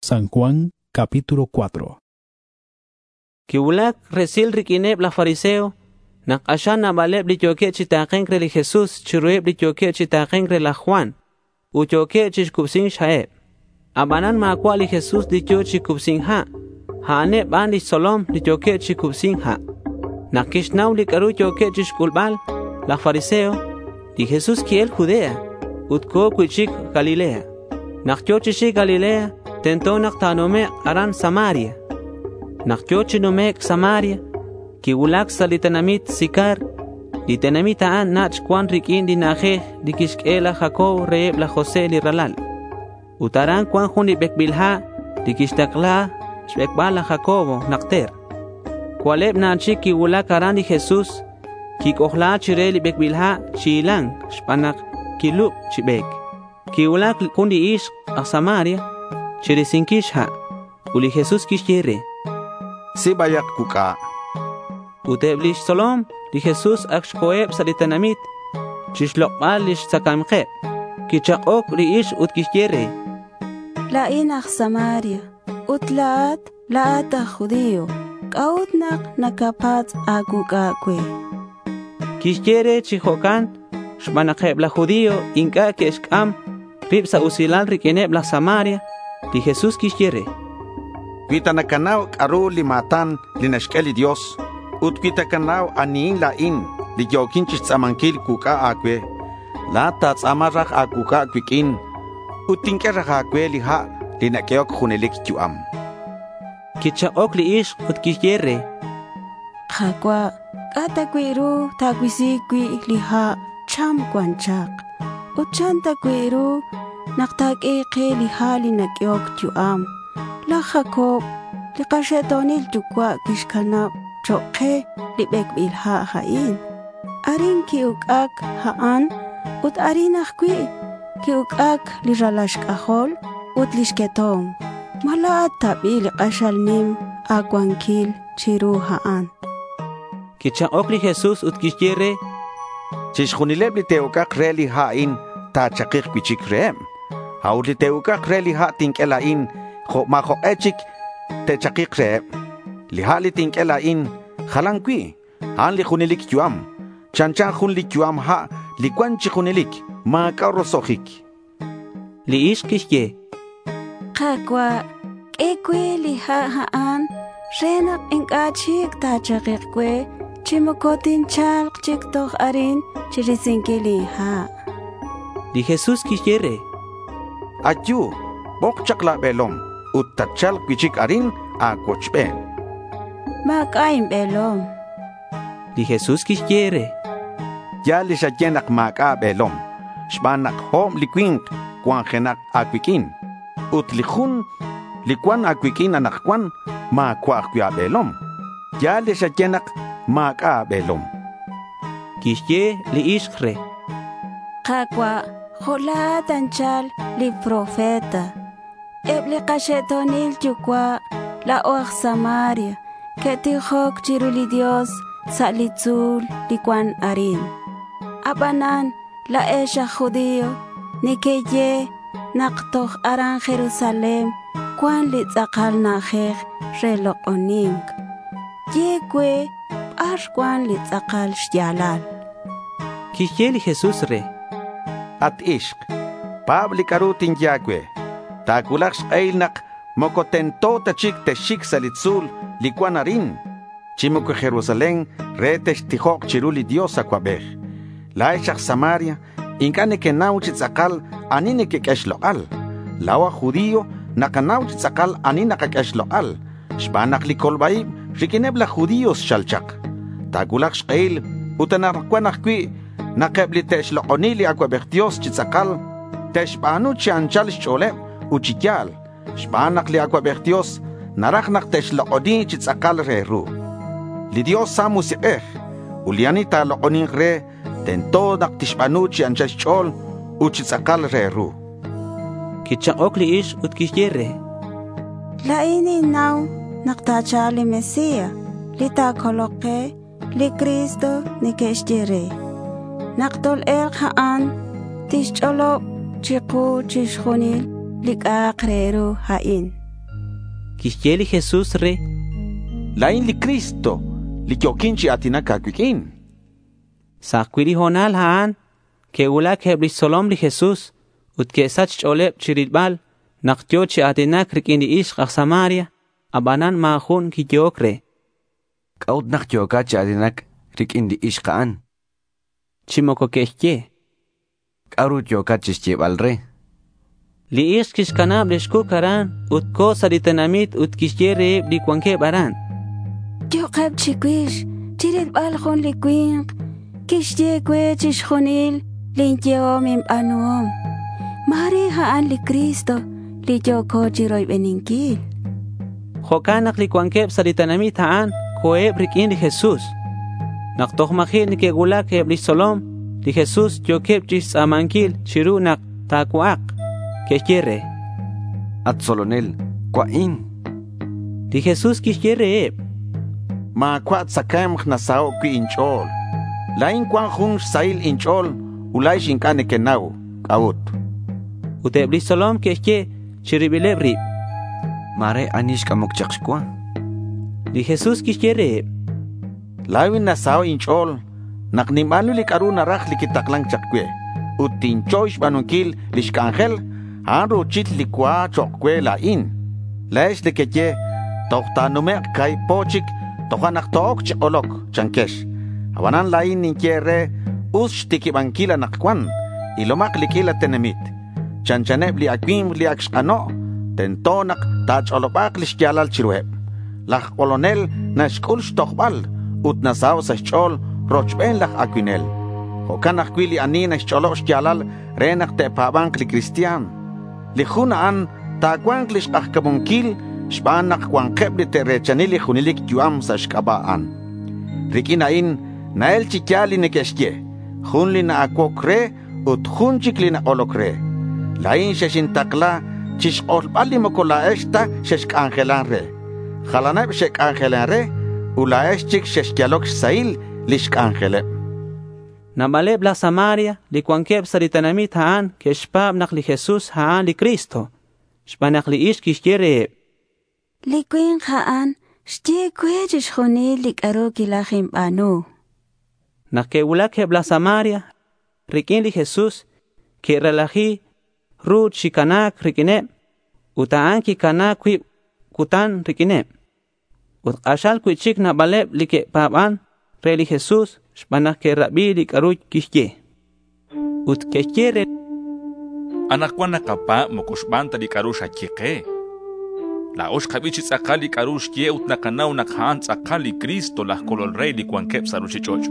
San Juan capítulo 4. Kiwulak resil rikineb la fariseo, nakashan na baleb li joke chitakenkre li Jesus, chirueb li joke chitakenkre la Juan, u joke chishkupsin shaeb. Abanan makwa li Jesus li jo chikupsin ha aneb an li solom li joke chikupsin ha. Nakishnaw li karu joke chishkulbal la fariseo, li Jesus kiel Judea, utko kuchik Galilea. Nakyo chishi Galilea, tento naktanome aran Samaria. Nakyo chinomek Samaria, kiwulak sa litanamit Sikar, litanamitaan nach kwan rikin di naje di kishkela Jacob reeb la Jose li ralal. Utaran kwan huni bekbilha di kishtakla shbekbala Jacobo nakter. Kwaleb nanchi kiwulak aran di Jesus, kikohla chire li bekbilha chilang shpanak kilub chibek. Kiwulak kundi ish a Samaria, chire sinkisha, uli Jesus kishyere. Si bayak kuka. Uteblish solom, di Jesus akshkoeb sa litanamit, chishlokbal lish sakamkeb, kichakok li ish utkishyere. Lain ak Samaria, utlaat laat a Judeo, kautnak nakapat agugakwe. Kishyere chihokan, shmanakeb la Judeo, inka keshkam, rib sa usilal rikineb la Samaria, di Jesus kishyere. Kuitanakanaw aru limatan linashkeli Dios, ut kuitakanaw aniin lain li yokinchis tsamankil kuka akwe, la tatsamarrak akuka kwikin, utinkerrak akwe liha linakeok hunelik yuam. Kichaok li ish ut kishyere. Kakwa, katakwiru takwisikwi liha cham kwanchak, uchan takwiru naktakeke liha linakeok yuam. La Jacob, li kashetonil tukwa kishkanab, choke li bekbilha hain. Arin kiukak haan, ut arinakwi, kiukak li ralashkahol, ut lishketom. Malaat tabi li kashalnim, agwankil chiru haan. Kichaok li Jesus ut kishyere. Chishkunileb li teukak re li hain, ta chakik kwichik reem. Haur li teukak re li ha tinkelain, Maho echik te chakik reeb, lihali tinkela in, halankwi, han li hunilik yuam, chanchan hunlik yuam ha, likwanchi hunilik, ma kaurosohik. Li ish kishye. Kakwa, ekwe liha haan, renak inkachik ta chakikwe, chimokotin chalk chiktok arin, chirisinki liha. Li Jesus kishyere. Ayu, bok chakla belom. Utachal kwichik arin a kochben. Makaim belom. Di Jesus kishyere. Ya li shayenak maka belom. Shbanak hom likwink kwan genak akwikin. Utlikhun likwan akwikin anakwan ma kwakwa belom. Ya li shayenak maka belom. Kishye li ishkre. Kakwa hola tanchal li profeta. Eble kashetonil chukwa la oach Samaria, ketihok chiruli Dios salitzul likwan arin. Abanan la esha Judeo, nikeye naktoch aran Jerusalem, kwan litzakal najej relok onink. Yekwe ashkwan litzakal shyalal. Kishyeli Jesus re. At ishk, Pabli karutin yakwe. Takulaks ailnak mokotento tachik teshik salitzul likuanarin. Chimoko Jerusalén retesh tihok chiruli Dios akwabej. Laishak Samaria inkane ke nauchitzakal anine ke keshloal. Lawa judío nakanauchitzakal anina ka keshloal. Shbanak likolbaib rikinebla judíos shalchak. Takulaks ail utanarkwanakwi nakebli teshloonili akwabej Dios chitzakal. Teshbanu chianchal sholem. Uchikyal, shbanak li akwabech Dios, naraknak teshlaoni chitzakal re ru. Li Dios samu si ulianita laonin re, tento nak tishbanu chianchashchol, uchitzakal re ru. Kichaok li ish utkishyere. Laini now, naktachali Mesia, li takoloke, li Cristo ni keshyere. Naktol haan, tishcholop, chiku chishonil, Lik akrero hain. Kishye li Jesús re. Lain li Cristo, li kyokinchi atinaka kwikin. Sakwili honal haan, ke ulak hebli solom li Jesús, ut ke sach cholep chiritbal, nakyo chi atinak rikin li ish kak Samaria, abanan mahun ki kyokre. Kaut nakyo ka chi atinak rikin li ish kaan. Chimoko keshye. Karut yo ka chishye balre. Li ish kishkanab lishku karan, ut ko saritanamit ut kishye reeb li kwanke baran. Yo qab chikwish, chiritbal khon li kwink, kishye kwe chishkhonil, linkyo mim anuom. Mari haan li Cristo, li yo ko chiroy beninkil. Jokanak li kwankeb saritanamit haan, koeb rikin li Jesús. Naktok makil ni ke gulak heb li solom, li Jesús yo keb chis amankil, chiru nak takuak, kishye At solonel, kwain. Li Jesús kishye eb. Ma kwat sakem knasao kwi inchol. Lain kwan jung sail inchol, ulay shinkane kenau, kaut. Utebli solom keshye, chiribilebri. Mare anish kamok chakshkwa. Li Jesús kishye eb. Lawin nasao inchol, naknimalu li karu naraj li kitaklang chakwe. Utinchoish banunkil lishkangel, hanro chit li kwa chokwe lain. Laish li keye, tokta numek kai pochik, tokanak tok chikolok chankesh. Awanan lain ninkere, ushtiki bankila nakwan, ilomak likila tenemit. Chanchaneb li akwim li akshkano, tentonak tach olopak lishkyalal chirueb. Lach kolonel na shkul shtokbal, ut nasaw sa shchol, rochben lach akwinel. Hokanak kwili ani na shcholok shkyalal, renak te pabank li Kristian. Li hunaan, takwang lish akkabunkil, shbanak kwankeb li terechanili hunilik yuam sa shkabaan. Rikinain, nael chikyali ni keshye, hunli na akokre, ut hunchikli na olokre. Lain sheshintakla, chish olbali mokola esta sheshk angelanre. Halanab shek angelanre, ulaesh chik sheshkyalok sail lishk angele. Namaleb la Samaria, li kwankeb saritanamit haan, keshpab nak li Jesús haan li Cristo. Shpanak li ish kishye eb. Li kwink haan, shtie kwe chishkhonil li karo kilahim anu. Nak ke ulak heb la Samaria, rikin li Jesús, ke relaji, rut shikanak rikine, utaan ki kanak kwi kutan rikine. Ut ashal kwi chik na baleb li ke paban, re li Jesús, shpanak ke rabi li karuj kishye. Ut kishye re. Anakwana kapa mokushbanta li karush akike. La osh kabichi tsakali karush kie ut nakanaw nakhan tsakali Cristo la kolol rey li kwankep sarushi chocho.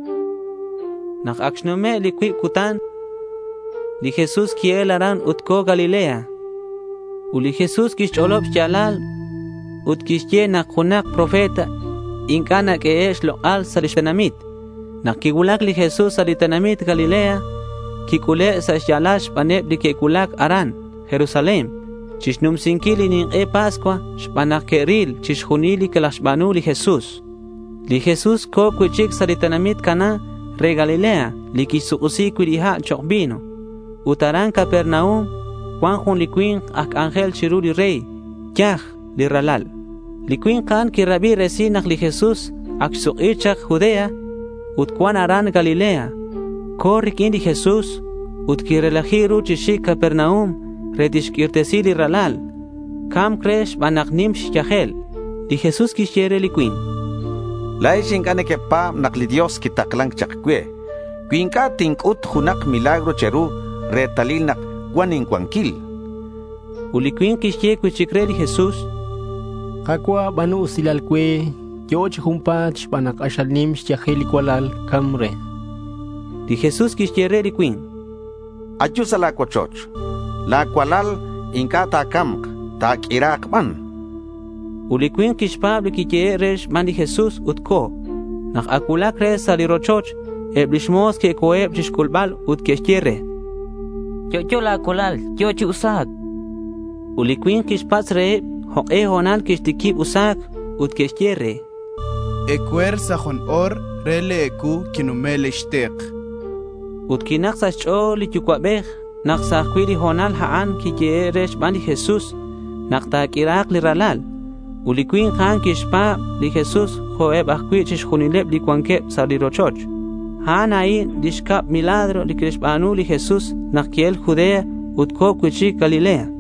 Nak akshnome li kwi kutan, li Jesús kie laran utko Galilea. Uli Jesús kish olop shalal, ut kishye nakhunak profeta, inkana ke esh lo al saritanamit. Nakigulak li Jesús saritanamit Galilea, kikule sa shalash paneb li kekulak aran, Jerusalem. Chishnum sinkili nin Pascua, shpanak keril, chishunili ke lashbanu li Jesús. Li Jesús ko kuchik saritanamit kana, re Galilea, li kisukusi kwiliha chokbino. Utaran Capernaum, Juan li queen ak angel chiru li rey, Yah li ralal. Li queen kan ki rabi resinak li Jesús, ak sukichak Judea, ut kwan aran Galilea. Ko rikin li Jesús, ut ki relajiru chishik Capernaum, redishkirtesi li ralal. Kam kresh banak nimsh yahel. Li Jesús kishiere li queen. Laishin kane ke pa nak li Dios kitaklang chakwe. Queen ka tinkut hunak milagro cheru, retalil nak kwanin kwankil. Uli queen kishie kuchikre li Jesús. Kakwa banu usilal kwe, yoch humpach banak ashalnim shaheli kwalal kamre. Li Jesús kishiere li queen. Ayusa la kochoch. La kwalal inka ta kamk, ta kirak man. Uli queen kishpable kikieresh man li Jesús utko. Nak akulak re salirochoch, eblishmos ke koeb chishkulbal ut kishkiere. Yo la kolal, yo usak. Uli queen kishpats re, hok honal kishtikib usak, ut kishkiere. Ekwer sahon or, rele eku kinumele ishtek. Ut kinak sa cho li chukwabeh, nak sa kwili honal haan kikieresh man li Jesús, nak ta kirak li ralal. Uliquin kan kishpa li Jesus joeb ahquichis junileb li quanqueb salirochoch. Han ahí dishkap milagro li krishpanu li Jesus nakiel Judea utko kuchi Galilea.